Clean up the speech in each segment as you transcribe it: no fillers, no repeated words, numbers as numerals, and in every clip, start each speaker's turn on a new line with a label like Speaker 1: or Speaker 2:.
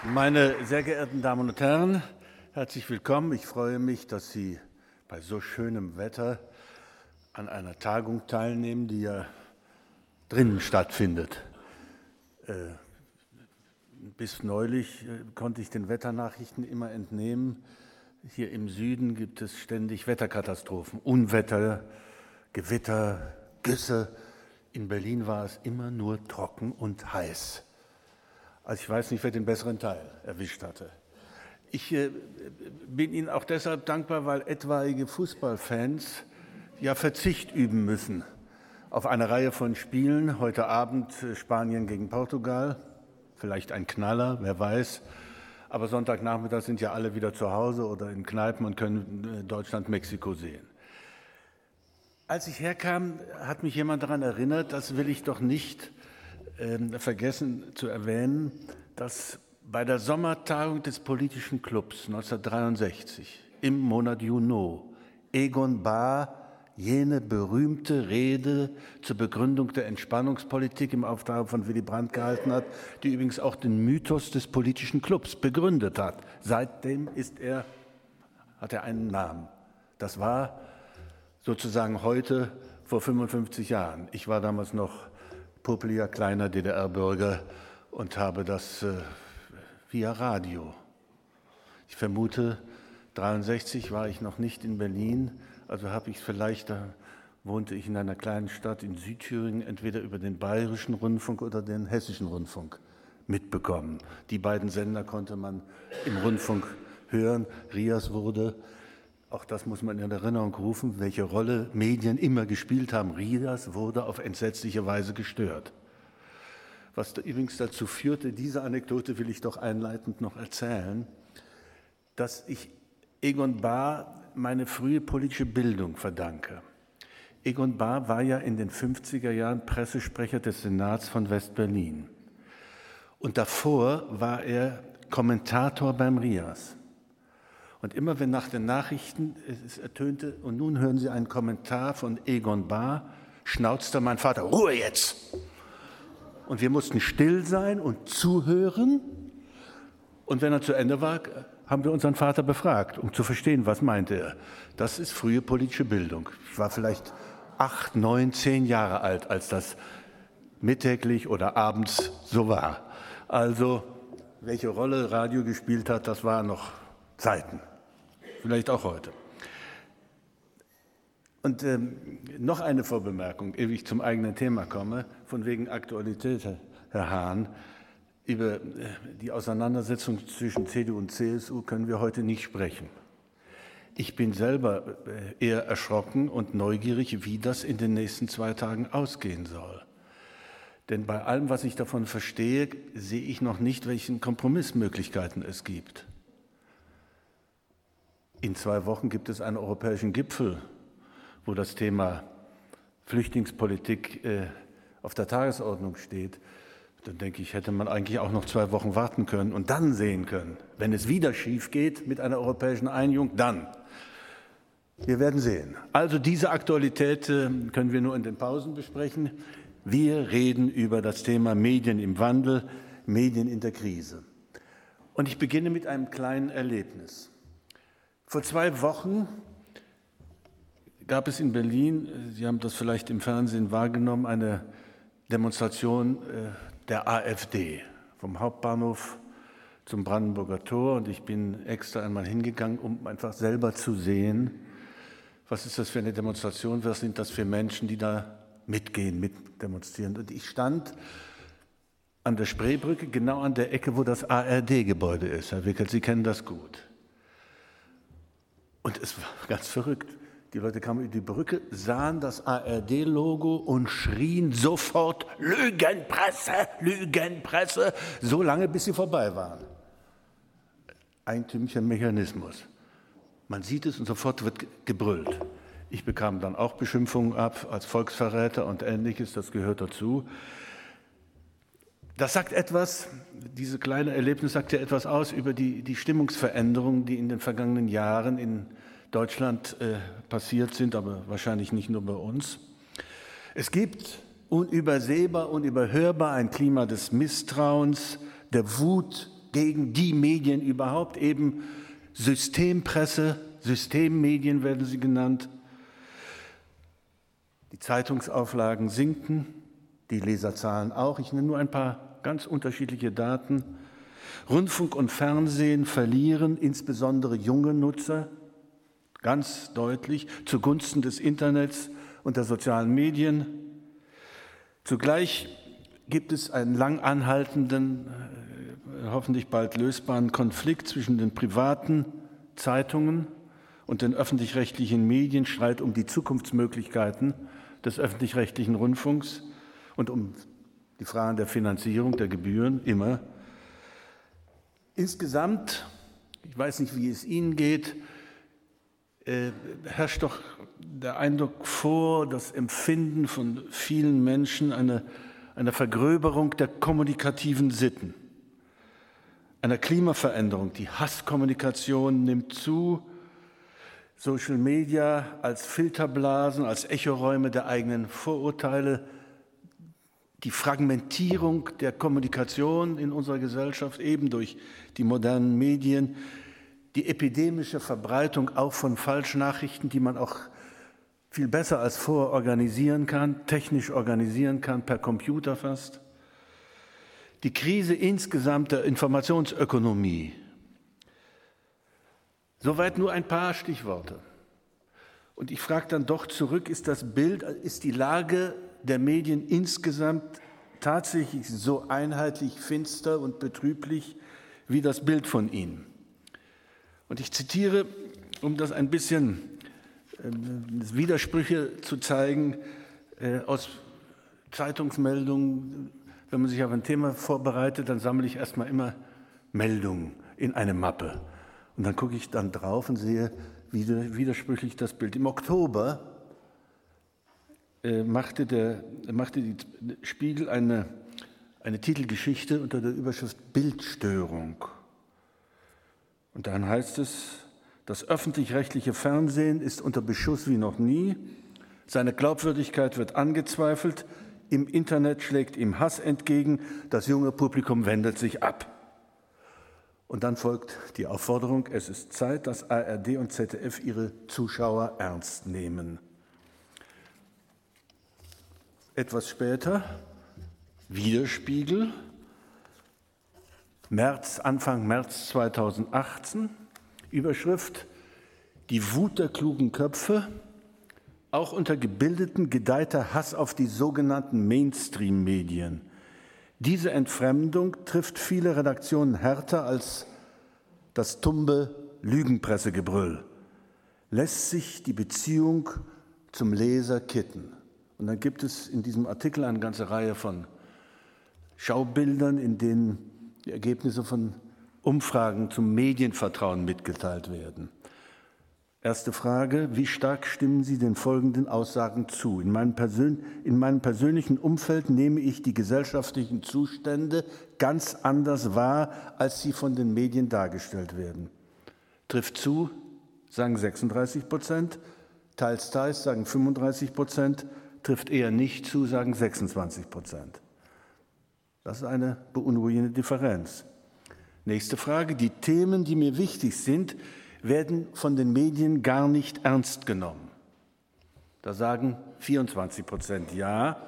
Speaker 1: Meine sehr geehrten Damen und Herren, herzlich willkommen. Ich freue mich, dass Sie bei so schönem Wetter an einer Tagung teilnehmen, die ja drinnen stattfindet. Bis neulich konnte ich den Wetternachrichten immer entnehmen. Hier im Süden gibt es ständig Wetterkatastrophen, Unwetter, Gewitter, Güsse. In Berlin war es immer nur trocken und heiß. Also ich weiß nicht, wer den besseren Teil erwischt hatte. Ich bin Ihnen auch deshalb dankbar, weil etwaige Fußballfans ja Verzicht üben müssen auf eine Reihe von Spielen. Heute Abend Spanien gegen Portugal, vielleicht ein Knaller, wer weiß. Aber Sonntagnachmittag sind ja alle wieder zu Hause oder in Kneipen und können Deutschland-Mexiko sehen. Als ich herkam, hat mich jemand daran erinnert, das will ich doch nicht vergessen zu erwähnen, dass bei der Sommertagung des Politischen Clubs 1963 im Monat Juni Egon Bahr jene berühmte Rede zur Begründung der Entspannungspolitik im Auftrag von Willy Brandt gehalten hat, die übrigens auch den Mythos des Politischen Clubs begründet hat. Seitdem hat er einen Namen. Das war sozusagen heute vor 55 Jahren. Ich war damals noch popeliger, kleiner DDR-Bürger und habe das via Radio. Ich vermute, 1963 war ich noch nicht in Berlin, also habe ich vielleicht, da wohnte ich in einer kleinen Stadt in Südthüringen, entweder über den Bayerischen Rundfunk oder den Hessischen Rundfunk mitbekommen. Die beiden Sender konnte man im Rundfunk hören. RIAS wurde, auch das muss man in Erinnerung rufen, welche Rolle Medien immer gespielt haben. RIAS wurde auf entsetzliche Weise gestört. Was übrigens dazu führte, diese Anekdote will ich doch einleitend noch erzählen, dass ich Egon Bahr meine frühe politische Bildung verdanke. Egon Bahr war ja in den 50er Jahren Pressesprecher des Senats von West-Berlin. Und davor war er Kommentator beim RIAS. Und immer wenn nach den Nachrichten es ertönte, und nun hören Sie einen Kommentar von Egon Bahr, schnauzte mein Vater, Ruhe jetzt! Und wir mussten still sein und zuhören. Und wenn er zu Ende war, haben wir unseren Vater befragt, um zu verstehen, was meinte er. Das ist frühe politische Bildung. Ich war vielleicht 8, 9, 10 Jahre alt, als das mittäglich oder abends so war. Also, welche Rolle Radio gespielt hat, das waren noch Zeiten. Vielleicht auch heute. Und noch eine Vorbemerkung, ehe ich zum eigenen Thema komme, von wegen Aktualität, Herr Hahn. Über die Auseinandersetzung zwischen CDU und CSU können wir heute nicht sprechen. Ich bin selber eher erschrocken und neugierig, wie das in den nächsten 2 Tagen ausgehen soll. Denn bei allem, was ich davon verstehe, sehe ich noch nicht, welchen Kompromissmöglichkeiten es gibt. In 2 Wochen gibt es einen europäischen Gipfel, wo das Thema Flüchtlingspolitik auf der Tagesordnung steht. Dann denke ich, hätte man eigentlich auch noch 2 Wochen warten können und dann sehen können. Wenn es wieder schief geht mit einer europäischen Einigung, dann. Wir werden sehen. Also diese Aktualität können wir nur in den Pausen besprechen. Wir reden über das Thema Medien im Wandel, Medien in der Krise. Und ich beginne mit einem kleinen Erlebnis. Vor 2 Wochen gab es in Berlin, Sie haben das vielleicht im Fernsehen wahrgenommen, eine Demonstration der AfD vom Hauptbahnhof zum Brandenburger Tor. Und ich bin extra einmal hingegangen, um einfach selber zu sehen, was ist das für eine Demonstration, was sind das für Menschen, die da mitgehen, mitdemonstrieren. Und ich stand an der Spreebrücke, genau an der Ecke, wo das ARD-Gebäude ist. Herr Wickert, Sie kennen das gut. Und es war ganz verrückt. Die Leute kamen über die Brücke, sahen das ARD-Logo und schrien sofort Lügenpresse, Lügenpresse, so lange, bis sie vorbei waren. Eigentümlicher Mechanismus. Man sieht es und sofort wird gebrüllt. Ich bekam dann auch Beschimpfungen ab als Volksverräter und Ähnliches, das gehört dazu. Das sagt etwas, diese kleine Erlebnis sagt ja etwas aus über die Stimmungsveränderungen, die in den vergangenen Jahren in Deutschland passiert sind, aber wahrscheinlich nicht nur bei uns. Es gibt unübersehbar, unüberhörbar ein Klima des Misstrauens, der Wut, gegen die Medien überhaupt, eben Systempresse, Systemmedien werden sie genannt. Die Zeitungsauflagen sinken, die Leserzahlen auch. Ich nenne nur ein paar ganz unterschiedliche Daten. Rundfunk und Fernsehen verlieren insbesondere junge Nutzer ganz deutlich zugunsten des Internets und der sozialen Medien. Zugleich gibt es einen lang anhaltenden, hoffentlich bald lösbaren Konflikt zwischen den privaten Zeitungen und den öffentlich-rechtlichen Medien, Streit um die Zukunftsmöglichkeiten des öffentlich-rechtlichen Rundfunks und um die Fragen der Finanzierung, der Gebühren, immer. Insgesamt, ich weiß nicht, wie es Ihnen geht, herrscht doch der Eindruck vor, das Empfinden von vielen Menschen einer Vergröberung der kommunikativen Sitten, einer Klimaveränderung. Die Hasskommunikation nimmt zu, Social Media als Filterblasen, als Echoräume der eigenen Vorurteile, die Fragmentierung der Kommunikation in unserer Gesellschaft eben durch die modernen Medien, die epidemische Verbreitung auch von Falschnachrichten, die man auch viel besser als vorher organisieren kann, technisch organisieren kann, per Computer fast. Die Krise insgesamt der Informationsökonomie. Soweit nur ein paar Stichworte. Und ich frage dann doch zurück, ist die Lage der Medien insgesamt tatsächlich so einheitlich finster und betrüblich wie das Bild von ihnen? Und ich zitiere, um das ein bisschen Widersprüche zu zeigen, aus Zeitungsmeldungen. Wenn man sich auf ein Thema vorbereitet, dann sammle ich erstmal immer Meldungen in eine Mappe. Und dann gucke ich dann drauf und sehe, wie widersprüchlich das Bild. Im Oktober machte die Spiegel eine Titelgeschichte unter der Überschrift Bildstörung. Und dann heißt es, das öffentlich-rechtliche Fernsehen ist unter Beschuss wie noch nie, seine Glaubwürdigkeit wird angezweifelt, im Internet schlägt ihm Hass entgegen, das junge Publikum wendet sich ab. Und dann folgt die Aufforderung, es ist Zeit, dass ARD und ZDF ihre Zuschauer ernst nehmen. Etwas später, Widerspiegel, Anfang März 2018, Überschrift, die Wut der klugen Köpfe, auch unter Gebildeten gedeiht Hass auf die sogenannten Mainstream-Medien. Diese Entfremdung trifft viele Redaktionen härter als das tumbe Lügenpressegebrüll. Lässt sich die Beziehung zum Leser kitten. Und dann gibt es in diesem Artikel eine ganze Reihe von Schaubildern, in denen die Ergebnisse von Umfragen zum Medienvertrauen mitgeteilt werden. Erste Frage, wie stark stimmen Sie den folgenden Aussagen zu? In meinem persönlichen Umfeld nehme ich die gesellschaftlichen Zustände ganz anders wahr, als sie von den Medien dargestellt werden. Trifft zu, sagen 36%, teils, sagen 35%, trifft eher nicht zu, sagen 26%. Das ist eine beunruhigende Differenz. Nächste Frage, die Themen, die mir wichtig sind, werden von den Medien gar nicht ernst genommen. Da sagen 24% ja,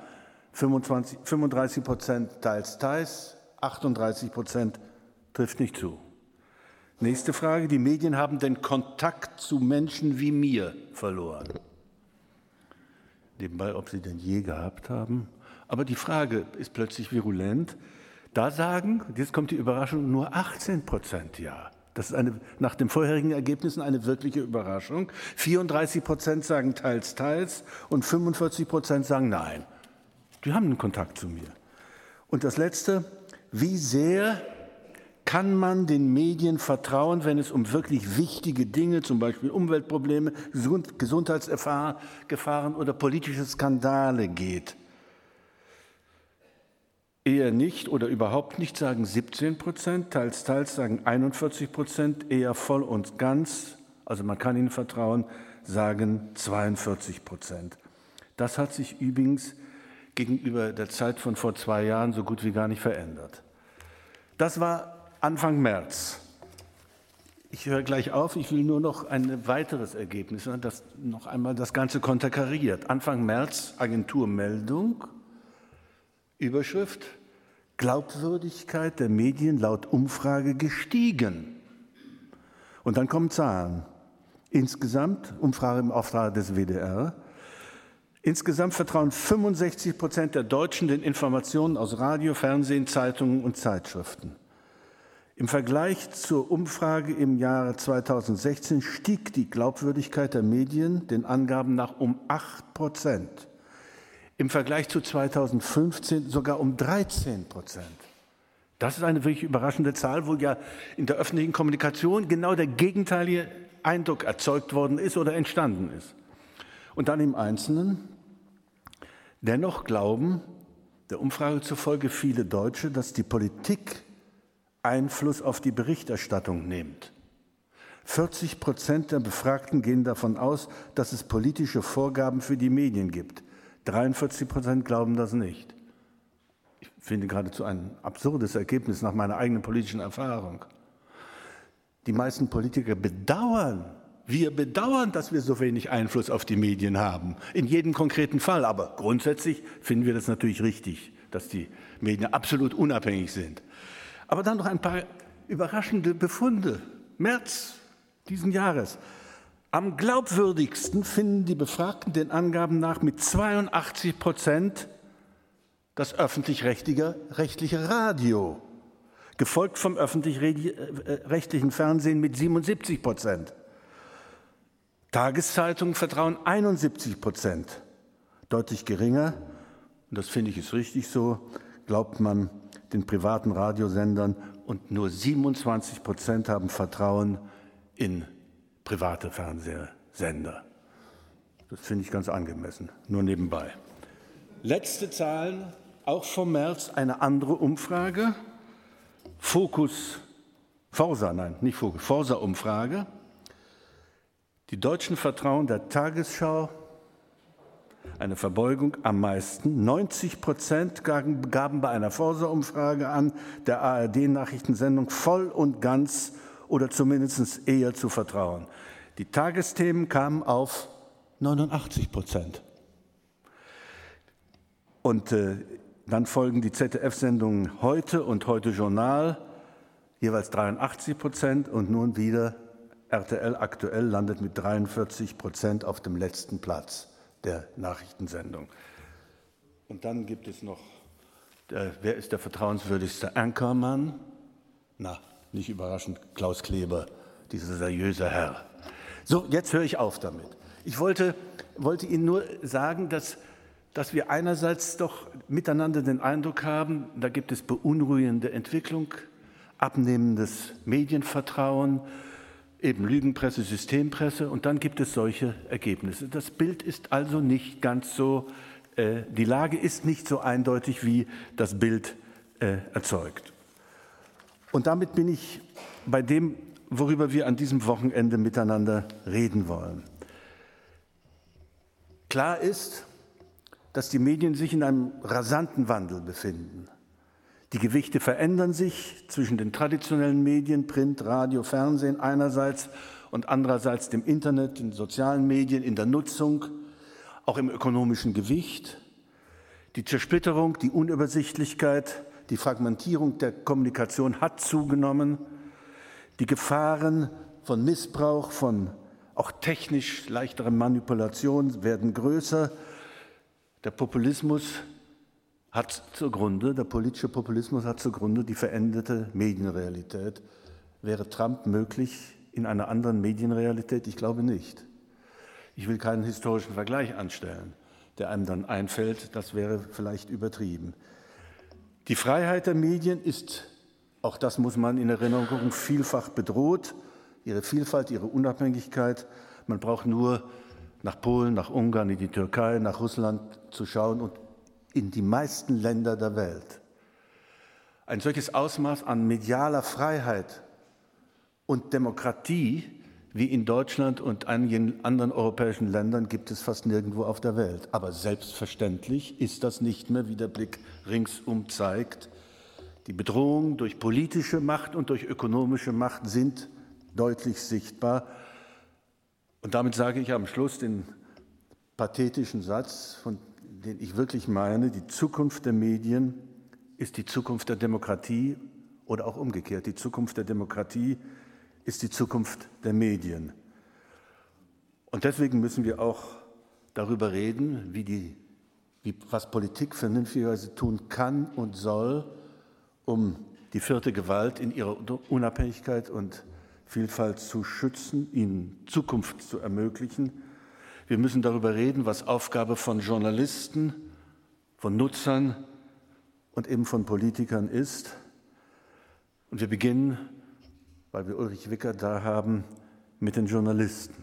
Speaker 1: 35% teils, 38% trifft nicht zu. Nächste Frage, die Medien haben den Kontakt zu Menschen wie mir verloren. Nebenbei, ob sie denn je gehabt haben. Aber die Frage ist plötzlich virulent. Da sagen, jetzt kommt die Überraschung, nur 18% ja. Das ist nach den vorherigen Ergebnissen eine wirkliche Überraschung. 34% sagen teils und 45% sagen nein. Die haben einen Kontakt zu mir. Und das Letzte, wie sehr kann man den Medien vertrauen, wenn es um wirklich wichtige Dinge, zum Beispiel Umweltprobleme, Gesundheitsgefahren oder politische Skandale geht? Eher nicht oder überhaupt nicht, sagen 17%, teils sagen 41%, eher voll und ganz, also man kann ihnen vertrauen, sagen 42%. Das hat sich übrigens gegenüber der Zeit von vor 2 Jahren so gut wie gar nicht verändert. Das war Anfang März. Ich höre gleich auf, ich will nur noch ein weiteres Ergebnis, das noch einmal das Ganze konterkariert. Anfang März, Agenturmeldung, Überschrift: Glaubwürdigkeit der Medien laut Umfrage gestiegen. Und dann kommen Zahlen. Insgesamt, Umfrage im Auftrag des WDR, insgesamt vertrauen 65% der Deutschen den Informationen aus Radio, Fernsehen, Zeitungen und Zeitschriften. Im Vergleich zur Umfrage im Jahre 2016 stieg die Glaubwürdigkeit der Medien den Angaben nach um 8%. Im Vergleich zu 2015 sogar um 13%. Das ist eine wirklich überraschende Zahl, wo ja in der öffentlichen Kommunikation genau der gegenteilige Eindruck erzeugt worden ist oder entstanden ist. Und dann im Einzelnen: Dennoch glauben der Umfrage zufolge viele Deutsche, dass die Politik Einfluss auf die Berichterstattung nimmt. 40% der Befragten gehen davon aus, dass es politische Vorgaben für die Medien gibt. 43% glauben das nicht. Ich finde geradezu ein absurdes Ergebnis nach meiner eigenen politischen Erfahrung. Die meisten Politiker bedauern, wir bedauern, dass wir so wenig Einfluss auf die Medien haben, in jedem konkreten Fall. Aber grundsätzlich finden wir das natürlich richtig, dass die Medien absolut unabhängig sind. Aber dann noch ein paar überraschende Befunde. März diesen Jahres. Am glaubwürdigsten finden die Befragten den Angaben nach mit 82% das öffentlich-rechtliche Radio, gefolgt vom öffentlich-rechtlichen Fernsehen mit 77%. Tageszeitungen vertrauen 71%. Deutlich geringer, und das finde ich ist richtig so, glaubt man den privaten Radiosendern, und nur 27% haben Vertrauen in private Fernsehsender. Das finde ich ganz angemessen, nur nebenbei. Letzte Zahlen, auch vom März, eine andere Umfrage. Forsa-Umfrage. Die Deutschen vertrauen der Tagesschau, eine Verbeugung, am meisten. 90% gaben bei einer Forsa-Umfrage an, der ARD-Nachrichtensendung voll und ganz oder zumindest eher zu vertrauen. Die Tagesthemen kamen auf 89%. Und dann folgen die ZDF-Sendungen Heute und Heute Journal, jeweils 83%, und nun wieder RTL Aktuell landet mit 43% auf dem letzten Platz der Nachrichtensendung. Und dann gibt es noch, wer ist der vertrauenswürdigste Anchormann? Na, nicht überraschend, Klaus Kleber, dieser seriöse Herr. So, jetzt höre ich auf damit. Ich wollte Ihnen nur sagen, dass wir einerseits doch miteinander den Eindruck haben, da gibt es beunruhigende Entwicklung, abnehmendes Medienvertrauen, eben Lügenpresse, Systempresse, und dann gibt es solche Ergebnisse. Das Bild ist also nicht ganz so, die Lage ist nicht so eindeutig, wie das Bild erzeugt. Und damit bin ich bei dem, worüber wir an diesem Wochenende miteinander reden wollen. Klar ist, dass die Medien sich in einem rasanten Wandel befinden. Die Gewichte verändern sich zwischen den traditionellen Medien, Print, Radio, Fernsehen einerseits und andererseits dem Internet, den sozialen Medien, in der Nutzung, auch im ökonomischen Gewicht. Die Zersplitterung, die Unübersichtlichkeit, die Fragmentierung der Kommunikation hat zugenommen. Die Gefahren von Missbrauch, von auch technisch leichtere Manipulation werden größer. Der politische Populismus hat zugrunde die veränderte Medienrealität. Wäre Trump möglich in einer anderen Medienrealität? Ich glaube nicht. Ich will keinen historischen Vergleich anstellen, der einem dann einfällt, das wäre vielleicht übertrieben. Die Freiheit der Medien ist, auch das muss man in Erinnerung, vielfach bedroht. Ihre Vielfalt, ihre Unabhängigkeit. Man braucht nur nach Polen, nach Ungarn, in die Türkei, nach Russland zu schauen und in die meisten Länder der Welt. Ein solches Ausmaß an medialer Freiheit und Demokratie wie in Deutschland und einigen anderen europäischen Ländern gibt es fast nirgendwo auf der Welt. Aber selbstverständlich ist das nicht mehr, wie der Blick ringsum zeigt. Die Bedrohung durch politische Macht und durch ökonomische Macht sind deutlich sichtbar. Und damit sage ich am Schluss den pathetischen Satz, von den ich wirklich meine, die Zukunft der Medien ist die Zukunft der Demokratie oder auch umgekehrt, die Zukunft der Demokratie ist die Zukunft der Medien. Und deswegen müssen wir auch darüber reden, was Politik vernünftigerweise tun kann und soll, um die vierte Gewalt in ihrer Unabhängigkeit und Vielfalt zu schützen, ihnen Zukunft zu ermöglichen. Wir müssen darüber reden, was Aufgabe von Journalisten, von Nutzern und eben von Politikern ist. Und wir beginnen, weil wir Ulrich Wickert da haben, mit den Journalisten,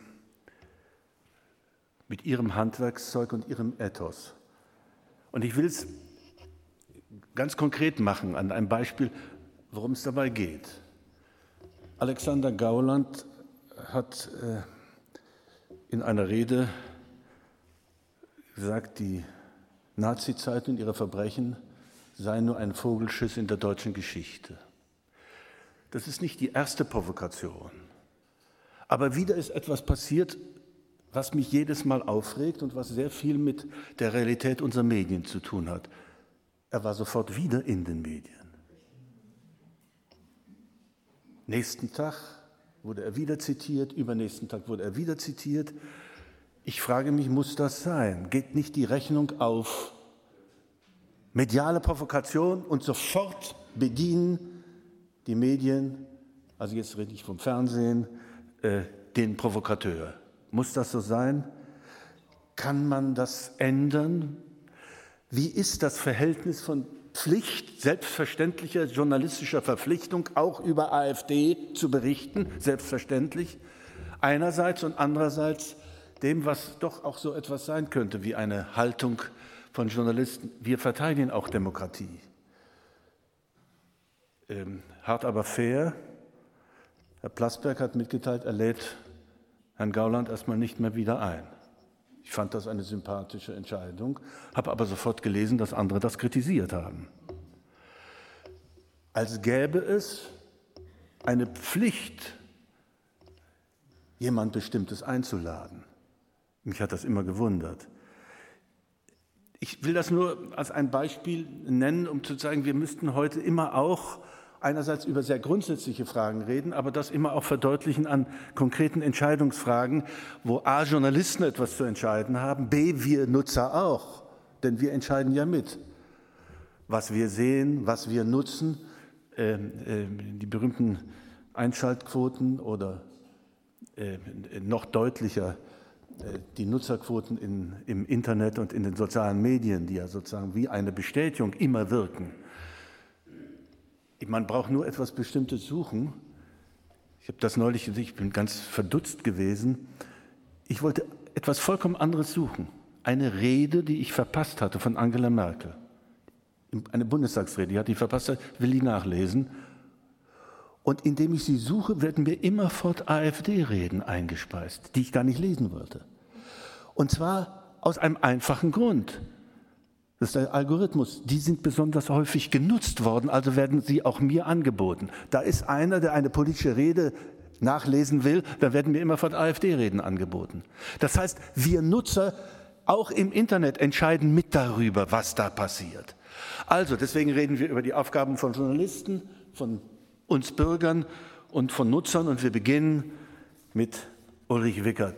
Speaker 1: mit ihrem Handwerkszeug und ihrem Ethos. Und ich will es ganz konkret machen an einem Beispiel, worum es dabei geht. Alexander Gauland hat in einer Rede gesagt, die Nazizeit und ihre Verbrechen seien nur ein Vogelschiss in der deutschen Geschichte. Das ist nicht die erste Provokation. Aber wieder ist etwas passiert, was mich jedes Mal aufregt und was sehr viel mit der Realität unserer Medien zu tun hat. Er war sofort wieder in den Medien. Nächsten Tag wurde er wieder zitiert, übernächsten Tag wurde er wieder zitiert. Ich frage mich, muss das sein? Geht nicht die Rechnung auf? Mediale Provokation und sofort bedienen die Medien, also jetzt rede ich vom Fernsehen, den Provokateur. Muss das so sein? Kann man das ändern? Wie ist das Verhältnis von Pflicht, selbstverständlicher journalistischer Verpflichtung, auch über AfD zu berichten, selbstverständlich, einerseits und andererseits dem, was doch auch so etwas sein könnte wie eine Haltung von Journalisten. Wir verteidigen auch Demokratie. Hart aber fair. Herr Plasberg hat mitgeteilt, er lädt Herrn Gauland erstmal nicht mehr wieder ein. Ich fand das eine sympathische Entscheidung, habe aber sofort gelesen, dass andere das kritisiert haben. Als gäbe es eine Pflicht, jemand Bestimmtes einzuladen. Mich hat das immer gewundert. Ich will das nur als ein Beispiel nennen, um zu zeigen, wir müssten heute immer auch einerseits über sehr grundsätzliche Fragen reden, aber das immer auch verdeutlichen an konkreten Entscheidungsfragen, wo A, Journalisten etwas zu entscheiden haben, B, wir Nutzer auch, denn wir entscheiden ja mit, was wir sehen, was wir nutzen, die berühmten Einschaltquoten oder noch deutlicher die Nutzerquoten im Internet und in den sozialen Medien, die ja sozusagen wie eine Bestätigung immer wirken. Man braucht nur etwas Bestimmtes suchen. Ich habe das neulich gesehen, ich bin ganz verdutzt gewesen. Ich wollte etwas vollkommen anderes suchen. Eine Rede, die ich verpasst hatte von Angela Merkel. Eine Bundestagsrede, die hatte ich verpasst, will die nachlesen. Und indem ich sie suche, werden mir immerfort AfD-Reden eingespeist, die ich gar nicht lesen wollte. Und zwar aus einem einfachen Grund. Das ist der Algorithmus. Die sind besonders häufig genutzt worden, also werden sie auch mir angeboten. Da ist einer, der eine politische Rede nachlesen will, da werden mir immerfort AfD-Reden angeboten. Das heißt, wir Nutzer, auch im Internet, entscheiden mit darüber, was da passiert. Also, deswegen reden wir über die Aufgaben von Journalisten, von uns Bürgern und von Nutzern. Und wir beginnen mit Ulrich Wickert.